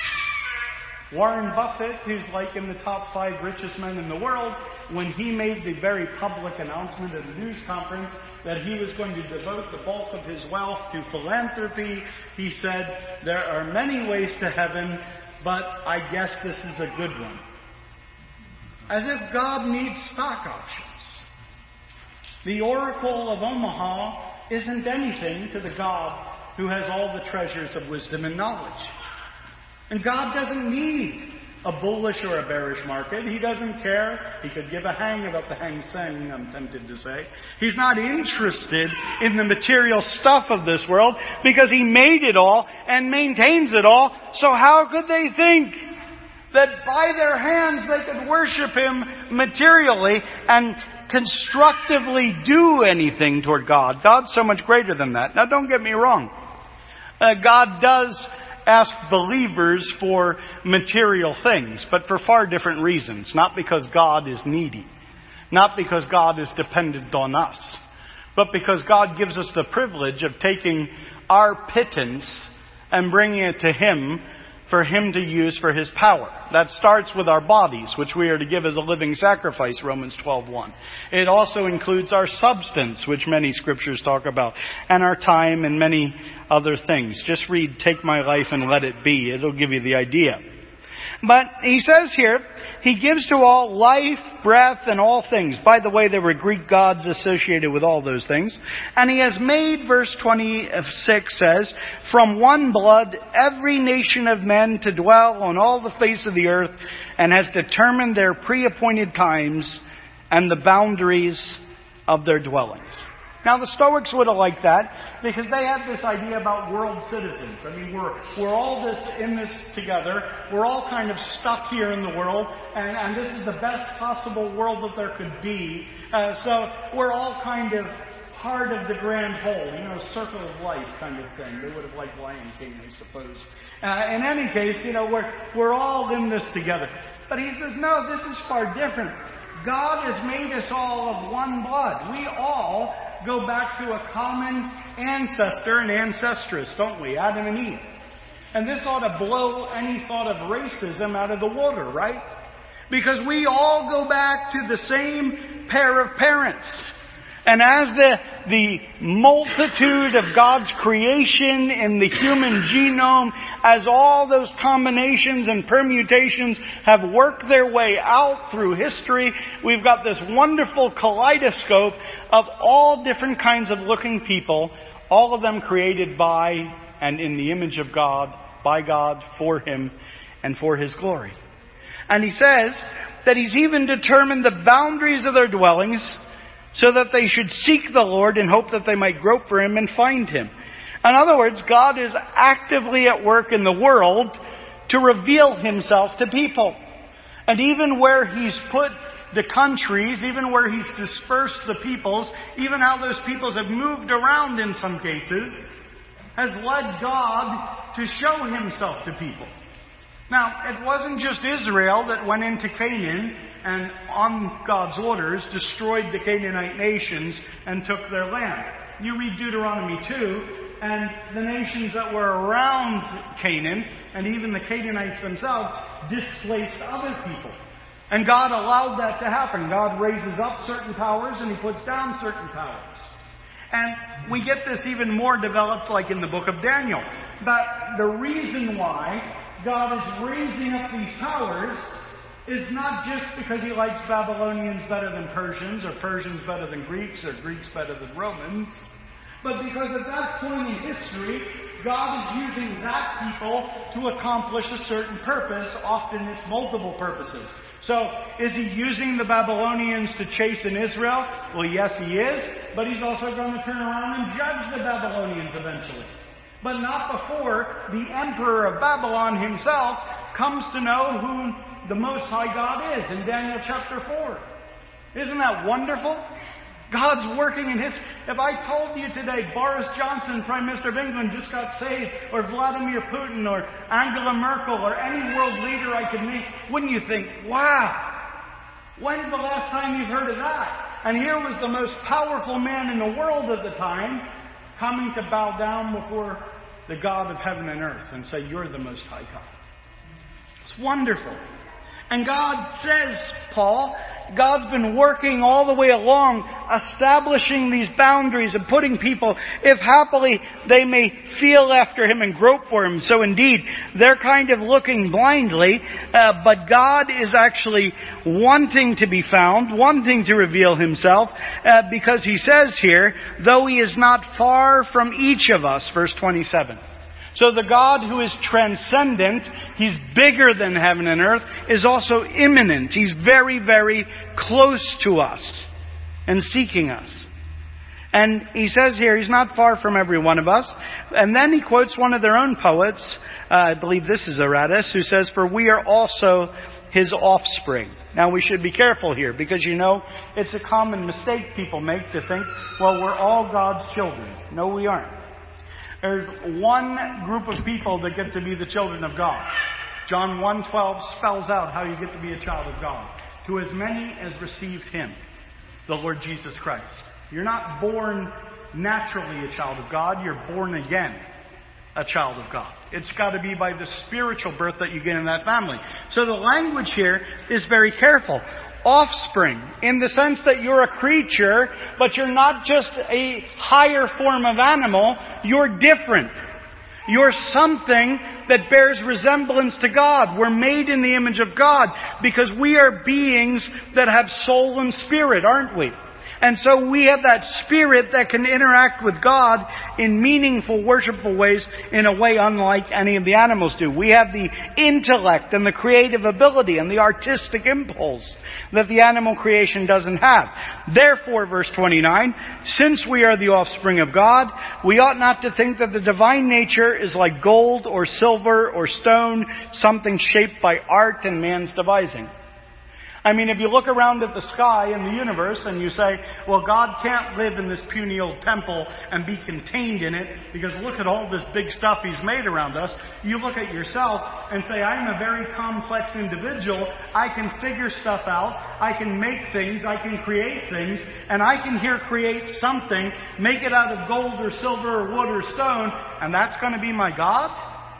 Warren Buffett, who's like in the top five richest men in the world, when he made the very public announcement at a news conference that he was going to devote the bulk of his wealth to philanthropy, he said, there are many ways to heaven, but I guess this is a good one. As if God needs stock options. The Oracle of Omaha isn't anything to the God who has all the treasures of wisdom and knowledge. And God doesn't need a bullish or a bearish market. He doesn't care. He could give a hang about the Hang Seng, I'm tempted to say. He's not interested in the material stuff of this world because He made it all and maintains it all. So how could they think that by their hands they could worship Him materially and constructively do anything toward God? God's so much greater than that. Now don't get me wrong. Uh, God does ask believers for material things, but for far different reasons. Not because God is needy. Not because God is dependent on us. But because God gives us the privilege of taking our pittance and bringing it to Him for Him to use for His power. That starts with our bodies, which we are to give as a living sacrifice, Romans twelve one. It also includes our substance, which many scriptures talk about, and our time and many other things. Just read, Take My Life and Let It Be. It'll give you the idea. But he says here, He gives to all life, breath, and all things. By the way, there were Greek gods associated with all those things. And He has made, verse twenty-six says, from one blood every nation of men to dwell on all the face of the earth, and has determined their pre-appointed times and the boundaries of their dwellings. Now the Stoics would have liked that because they had this idea about world citizens. I mean, we're we're all this in this together. We're all kind of stuck here in the world, and, and this is the best possible world that there could be. Uh, so we're all kind of part of the grand whole, you know, circle of life kind of thing. They would have liked Lion King, I suppose. Uh, in any case, you know, we're we're all in this together. But he says, no, this is far different. God has made us all of one blood. We all go back to a common ancestor and ancestress, don't we? Adam and Eve. And this ought to blow any thought of racism out of the water, right? Because we all go back to the same pair of parents. And as the, the multitude of God's creation in the human genome, as all those combinations and permutations have worked their way out through history, we've got this wonderful kaleidoscope of all different kinds of looking people, all of them created by and in the image of God, by God, for Him, and for His glory. And he says that He's even determined the boundaries of their dwellings, so that they should seek the Lord in hope that they might grope for Him and find Him. In other words, God is actively at work in the world to reveal Himself to people. And even where He's put the countries, even where He's dispersed the peoples, even how those peoples have moved around in some cases, has led God to show Himself to people. Now, it wasn't just Israel that went into Canaan and, on God's orders, destroyed the Canaanite nations and took their land. You read Deuteronomy two, and the nations that were around Canaan, and even the Canaanites themselves, displaced other people. And God allowed that to happen. God raises up certain powers and He puts down certain powers. And we get this even more developed like in the book of Daniel. But the reason why God is raising up these powers is not just because He likes Babylonians better than Persians, or Persians better than Greeks, or Greeks better than Romans, but because at that point in history, God is using that people to accomplish a certain purpose. Often it's multiple purposes. So, is He using the Babylonians to chasten Israel? Well, yes, He is. But He's also going to turn around and judge the Babylonians eventually. But not before the emperor of Babylon himself comes to know who the Most High God is in Daniel chapter four. Isn't that wonderful? God's working in His... If I told you today Boris Johnson, Prime Minister of England, just got saved, or Vladimir Putin, or Angela Merkel, or any world leader I could meet, wouldn't you think, wow, when's the last time you've heard of that? And here was the most powerful man in the world at the time coming to bow down before the God of heaven and earth and say, you're the Most High God. It's wonderful. And God says, Paul, God's been working all the way along, establishing these boundaries and putting people, if happily they may feel after Him and grope for Him. So indeed, they're kind of looking blindly, uh, but God is actually wanting to be found, wanting to reveal Himself, uh, because He says here, though He is not far from each of us, verse twenty-seven. So the God who is transcendent, He's bigger than heaven and earth, is also immanent. He's very, very close to us and seeking us. And He says here, He's not far from every one of us. And then He quotes one of their own poets, uh, I believe this is Aratus, who says, for we are also His offspring. Now we should be careful here, because you know, it's a common mistake people make to think, well, we're all God's children. No, we aren't. There's one group of people that get to be the children of God. John one twelve spells out how you get to be a child of God. To as many as received Him, the Lord Jesus Christ. You're not born naturally a child of God. You're born again a child of God. It's got to be by the spiritual birth that you get in that family. So the language here is very careful. Offspring, in the sense that you're a creature, but you're not just a higher form of animal, you're different. You're something that bears resemblance to God. We're made in the image of God because we are beings that have soul and spirit, aren't we? And so we have that spirit that can interact with God in meaningful, worshipful ways in a way unlike any of the animals do. We have the intellect and the creative ability and the artistic impulse that the animal creation doesn't have. Therefore, verse twenty-nine, since we are the offspring of God, we ought not to think that the divine nature is like gold or silver or stone, something shaped by art and man's devising. I mean, if you look around at the sky and the universe and you say, well, God can't live in this puny old temple and be contained in it because look at all this big stuff He's made around us. You look at yourself and say, I'm a very complex individual. I can figure stuff out. I can make things. I can create things. And I can here create something, make it out of gold or silver or wood or stone, and that's going to be my God?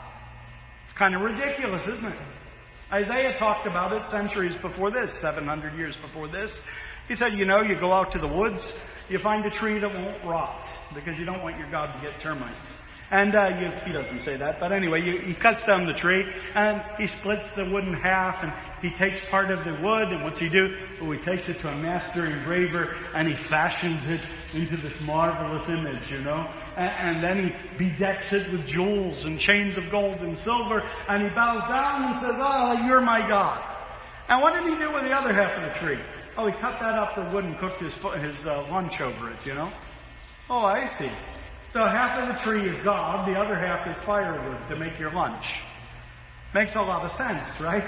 It's kind of ridiculous, isn't it? Isaiah talked about it centuries before this, seven hundred years before this. He said, you know, you go out to the woods, you find a tree that won't rot, because you don't want your God to get termites. And uh, you, he doesn't say that, but anyway, you, he cuts down the tree, and he splits the wood in half, and he takes part of the wood, and what's he do? Well, he takes it to a master engraver, and he fashions it into this marvelous image, you know. And, and then he bedecks it with jewels and chains of gold and silver, and he bows down and says, oh, you're my God. And what did he do with the other half of the tree? Oh, he cut that up for wood and cooked his, his uh, lunch over it, you know. Oh, I see. So half of the tree is God, the other half is firewood to make your lunch. Makes a lot of sense, right?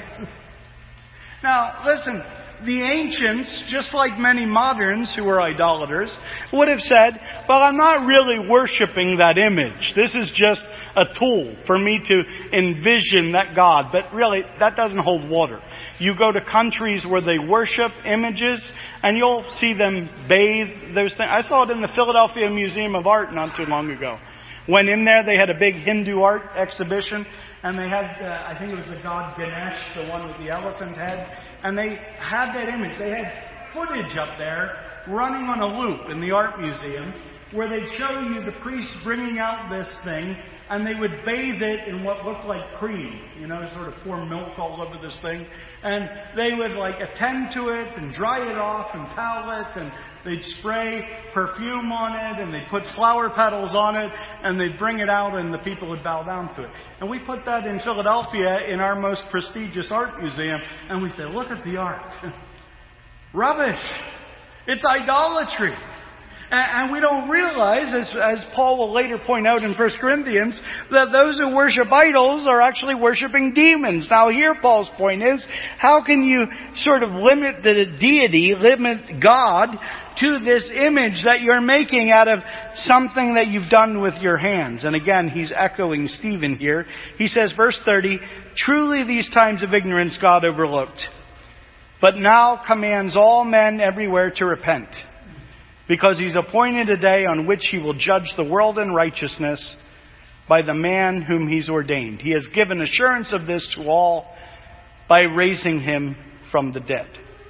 Now, listen, the ancients, just like many moderns who were idolaters, would have said, well, I'm not really worshiping that image. This is just a tool for me to envision that God. But really, that doesn't hold water. You go to countries where they worship images, and you'll see them bathe those things. I saw it in the Philadelphia Museum of Art not too long ago. Went in there, they had a big Hindu art exhibition, and they had, uh, I think it was the god Ganesh, the one with the elephant head, and they had that image. They had footage up there running on a loop in the art museum where they'd show you the priests bringing out this thing, and they would bathe it in what looked like cream, you know, sort of pour milk all over this thing. And they would like attend to it and dry it off and towel it, and they'd spray perfume on it, and they'd put flower petals on it, and they'd bring it out, and the people would bow down to it. And we put that in Philadelphia in our most prestigious art museum, and we say, look at the art. Rubbish. It's idolatry. And we don't realize, as, as Paul will later point out in First Corinthians, that those who worship idols are actually worshiping demons. Now here Paul's point is, how can you sort of limit the deity, limit God, to this image that you're making out of something that you've done with your hands? And again, he's echoing Stephen here. He says, verse thirty, truly these times of ignorance God overlooked, but now commands all men everywhere to repent. Because he's appointed a day on which he will judge the world in righteousness by the man whom he's ordained. He has given assurance of this to all by raising him from the dead.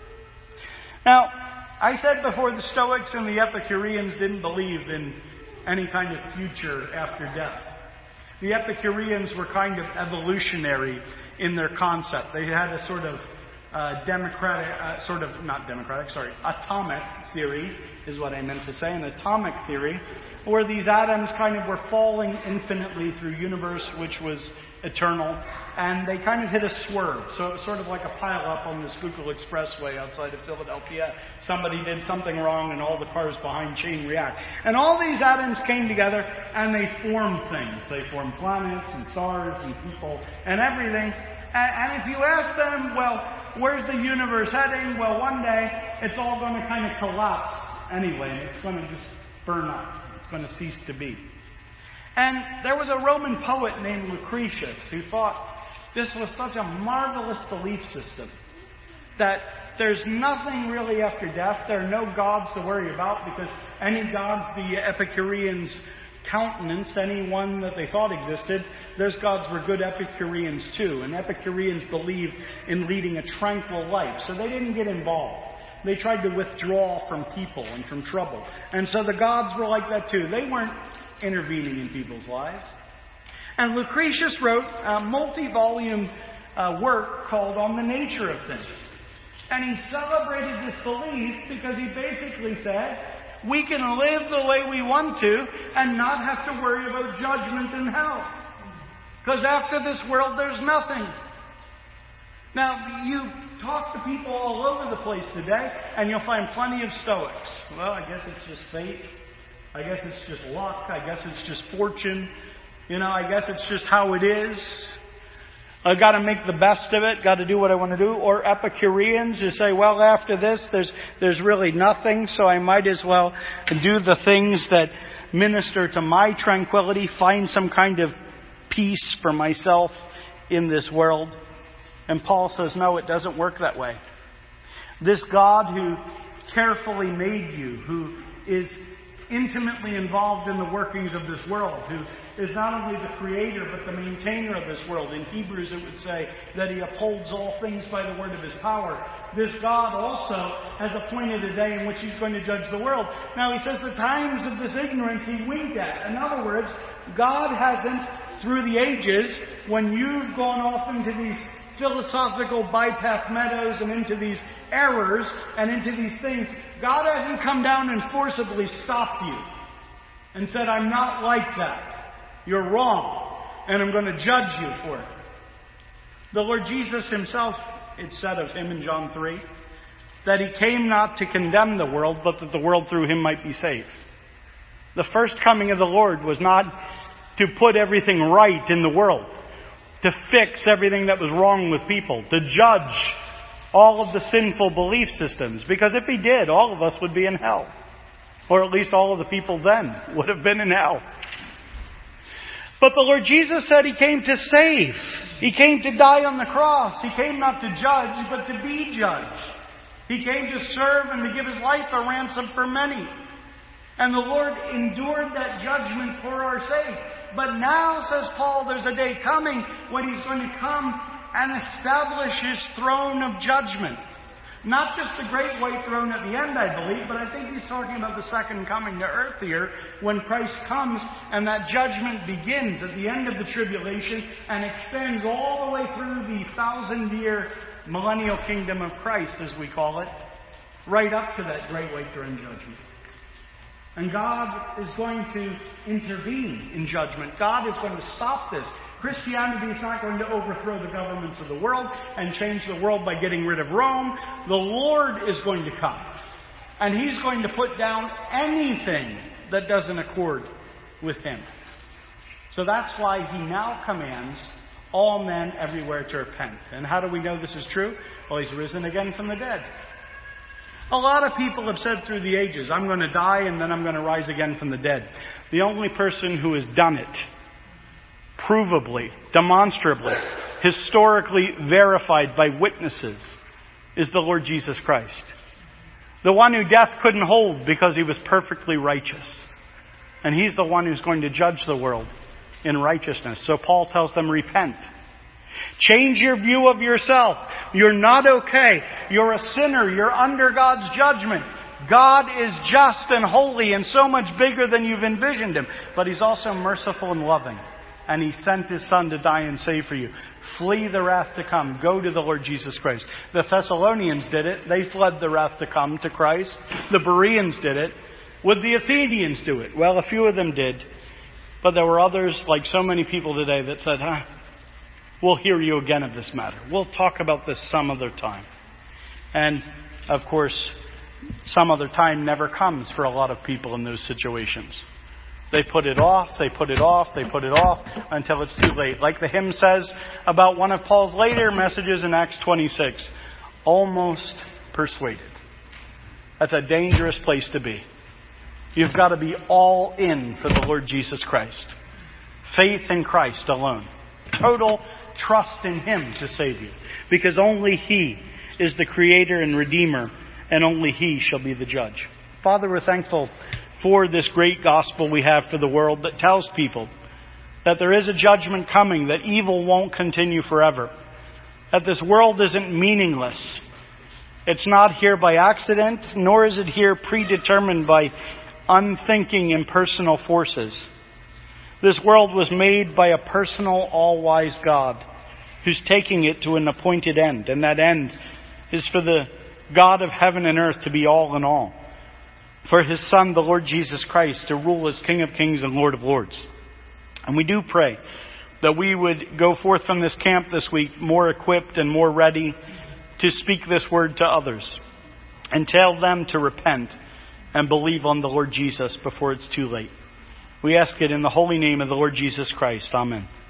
Now, I said before, the Stoics and the Epicureans didn't believe in any kind of future after death. The Epicureans were kind of evolutionary in their concept. They had a sort of uh, democratic, uh, sort of, not democratic, sorry, atomic theory is what I meant to say, an atomic theory, where these atoms kind of were falling infinitely through universe which was eternal, and they kind of hit a swerve. So it was sort of like a pile-up on the Schuylkill Expressway outside of Philadelphia. Somebody did something wrong and all the cars behind chain react. And all these atoms came together and they formed things. They formed planets and stars and people and everything. And, and if you ask them, well, where's the universe heading? Well, one day it's all going to kind of collapse anyway, and it's going to just burn up. It's going to cease to be. And there was a Roman poet named Lucretius who thought this was such a marvelous belief system that there's nothing really after death. There are no gods to worry about, because any gods the Epicureans countenanced, any one that they thought existed, those gods were good Epicureans too. And Epicureans believed in leading a tranquil life, so they didn't get involved. They tried to withdraw from people and from trouble. And so the gods were like that too. They weren't intervening in people's lives. And Lucretius wrote a multi-volume uh, work called On the Nature of Things. And he celebrated this belief because he basically said, we can live the way we want to and not have to worry about judgment in hell. Because after this world, there's nothing. Now, you talk to people all over the place today, and you'll find plenty of Stoics. Well, I guess it's just fate. I guess it's just luck. I guess it's just fortune. You know, I guess it's just how it is. I've got to make the best of it. Got to do what I want to do. Or Epicureans who say, well, after this, there's there's really nothing, so I might as well do the things that minister to my tranquility, find some kind of peace for myself in this world. And Paul says, no, it doesn't work that way. This God who carefully made you, who is intimately involved in the workings of this world, who is not only the creator but the maintainer of this world. In Hebrews it would say that he upholds all things by the word of his power. This God also has appointed a day in which he's going to judge the world. Now he says the times of this ignorance he winked at. In other words, God hasn't, through the ages, when you've gone off into these philosophical bypath meadows and into these errors and into these things, God hasn't come down and forcibly stopped you and said, I'm not like that. You're wrong, and I'm going to judge you for it. The Lord Jesus himself, it said of him in John three, that he came not to condemn the world, but that the world through him might be saved. The first coming of the Lord was not to put everything right in the world, to fix everything that was wrong with people, to judge all of the sinful belief systems. Because if he did, all of us would be in hell. Or at least all of the people then would have been in hell. But the Lord Jesus said He came to save. He came to die on the cross. He came not to judge, but to be judged. He came to serve and to give His life a ransom for many. And the Lord endured that judgment for our sake. But now, says Paul, there's a day coming when He's going to come and establish His throne of judgment. Not just the great white throne at the end, I believe, but I think he's talking about the second coming to earth here, when Christ comes and that judgment begins at the end of the tribulation and extends all the way through the thousand-year millennial kingdom of Christ, as we call it, right up to that great white throne judgment. And God is going to intervene in judgment. God is going to stop this. Christianity is not going to overthrow the governments of the world and change the world by getting rid of Rome. The Lord is going to come. And He's going to put down anything that doesn't accord with Him. So that's why He now commands all men everywhere to repent. And how do we know this is true? Well, He's risen again from the dead. A lot of people have said through the ages, I'm going to die and then I'm going to rise again from the dead. The only person who has done it, provably, demonstrably, historically verified by witnesses, is the Lord Jesus Christ. The one who death couldn't hold because He was perfectly righteous. And He's the one who's going to judge the world in righteousness. So Paul tells them, repent. Change your view of yourself. You're not okay. You're a sinner. You're under God's judgment. God is just and holy and so much bigger than you've envisioned Him. But He's also merciful and loving. And He sent His Son to die and save for you. Flee the wrath to come. Go to the Lord Jesus Christ. The Thessalonians did it. They fled the wrath to come to Christ. The Bereans did it. Would the Athenians do it? Well, a few of them did. But there were others, like so many people today, that said, huh, we'll hear you again of this matter. We'll talk about this some other time. And, of course, some other time never comes for a lot of people in those situations. They put it off, they put it off, they put it off until it's too late. Like the hymn says about one of Paul's later messages in Acts twenty-six, almost persuaded. That's a dangerous place to be. You've got to be all in for the Lord Jesus Christ. Faith in Christ alone. Total trust in Him to save you. Because only He is the Creator and Redeemer, and only He shall be the judge. Father, we're thankful for this great gospel we have for the world that tells people that there is a judgment coming, that evil won't continue forever, that this world isn't meaningless. It's not here by accident, nor is it here predetermined by unthinking impersonal forces. This world was made by a personal, all-wise God who's taking it to an appointed end. And that end is for the God of heaven and earth to be all in all. For His Son, the Lord Jesus Christ, to rule as King of Kings and Lord of Lords. And we do pray that we would go forth from this camp this week more equipped and more ready to speak this word to others and tell them to repent and believe on the Lord Jesus before it's too late. We ask it in the holy name of the Lord Jesus Christ. Amen.